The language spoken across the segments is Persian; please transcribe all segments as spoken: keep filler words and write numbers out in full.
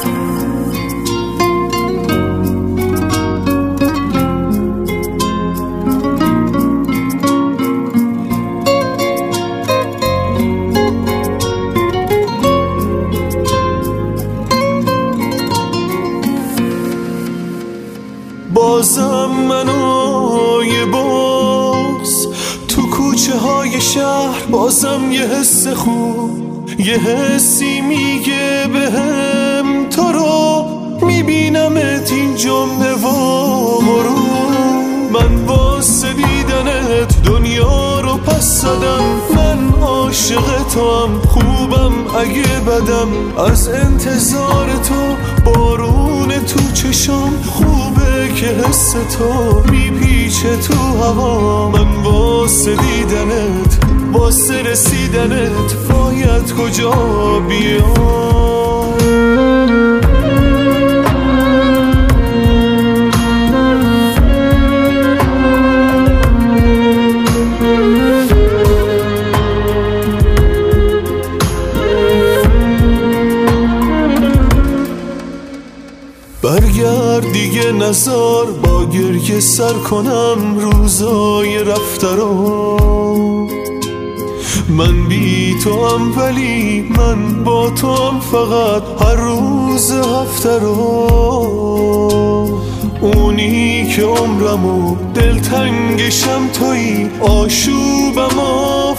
بازم منو یه باز تو کوچه های شهر، بازم یه حس خوب، یه حسی میگه بهم تو رو میبینمت اینجا نوارو. من واسه دیدنت دنیا رو پس زدم، من عاشق توام، خوبم اگه بدم از انتظار تو. بارون تو چشام خوبه که حس تو میپیچه تو هوا. من واسه دیدنت، واسه رسیدنت باید کجا بیام؟ برگرد دیگه نزار با گریه سر کنم روزای رفته رو. من بی تو هم ولی من با تو هم، فقط هر روز هفته رو. اونی که عمرمو دلتنگشم تویی، آشوبم و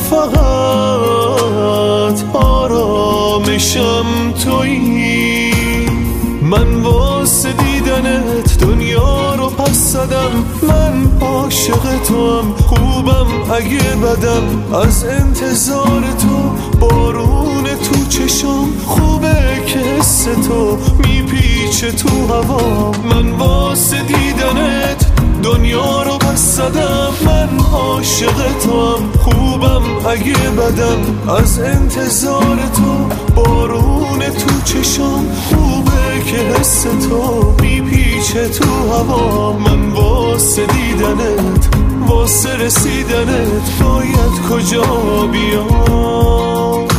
فقط آرامشم تویی. من واسه دیدنت دنیا رو پس زدم، من عاشق توام، خوبم اگه بدم از انتظار تو. بارون تو چشام خوبه که حس تو میپیچه تو هوا. من واسه دیدنت دنیا رو پس زدم، من عاشق توام، خوبم اگه بدم از انتظار تو. بارون تو چشام خوبه که حس تو میپیچه تو هوا. من واسه دیدنت، واسه رسیدنت باید کجا بیام؟